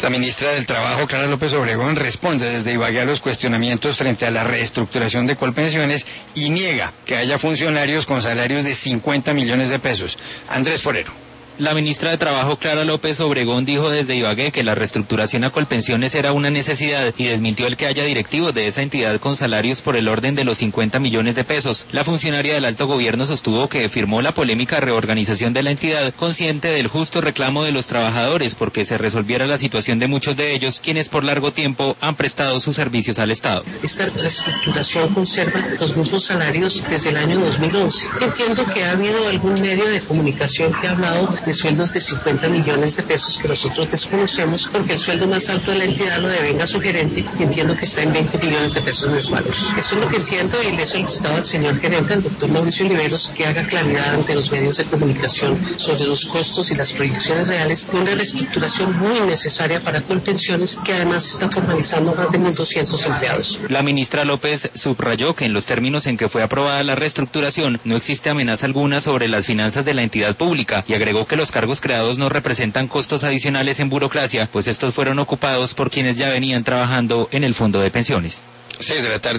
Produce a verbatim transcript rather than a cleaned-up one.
La ministra del Trabajo, Clara López Obregón, responde desde Ibagué a los cuestionamientos frente a la reestructuración de Colpensiones y niega que haya funcionarios con salarios de cincuenta millones de pesos. Andrés Forero. La ministra de Trabajo, Clara López Obregón, dijo desde Ibagué que la reestructuración a Colpensiones era una necesidad y desmintió el que haya directivos de esa entidad con salarios por el orden de los cincuenta millones de pesos. La funcionaria del alto gobierno sostuvo que firmó la polémica reorganización de la entidad consciente del justo reclamo de los trabajadores porque se resolviera la situación de muchos de ellos, quienes por largo tiempo han prestado sus servicios al Estado. Esta reestructuración conserva los mismos salarios desde el año dos mil once. Entiendo que ha habido algún medio de comunicación que ha hablado de sueldos de cincuenta millones de pesos que nosotros desconocemos porque el sueldo más alto de la entidad lo devenga su gerente y entiendo que está en veinte millones de pesos mensuales. Eso es lo que entiendo y le he solicitado al señor gerente, al doctor Mauricio Oliveros, que haga claridad ante los medios de comunicación sobre los costos y las proyecciones reales de una reestructuración muy necesaria para Colpensiones que además está formalizando más de mil doscientos empleados. La ministra López subrayó que en los términos en que fue aprobada la reestructuración no existe amenaza alguna sobre las finanzas de la entidad pública y agregó que los cargos creados no representan costos adicionales en burocracia, pues estos fueron ocupados por quienes ya venían trabajando en el fondo de pensiones. seis de la tarde.